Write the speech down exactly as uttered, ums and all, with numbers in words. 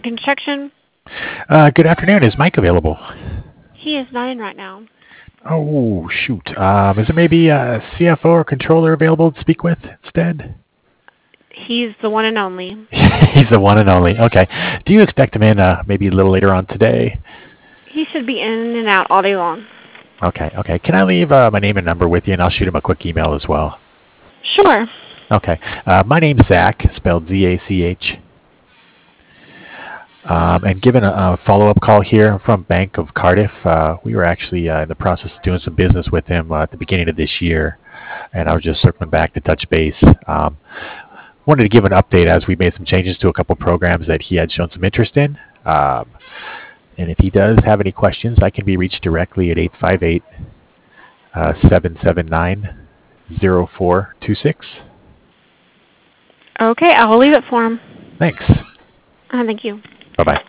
Construction. Uh, good afternoon. Is Mike available? He is not in right now. Oh, shoot. Um, is there maybe a C F O or controller available to speak with instead? He's the one and only. He's the one and only. Okay. Do you expect him in uh, maybe a little later on today? He should be in and out all day long. Okay, okay. Can I leave uh, my name and number with you, and I'll shoot him a quick email as well? Sure. Okay. Uh, my name's Zach, spelled Z A C H. Um, and given a, a follow-up call here from Bank of Cardiff, uh, we were actually uh, in the process of doing some business with him uh, at the beginning of this year, and I was just circling back to touch base. Um, wanted to give an update as we made some changes to a couple programs that he had shown some interest in. Um, and if he does have any questions, I can be reached directly at eight five eight, seven seven nine, zero four two six. Okay, I'll leave it for him. Thanks. Uh, thank you. Bye-bye.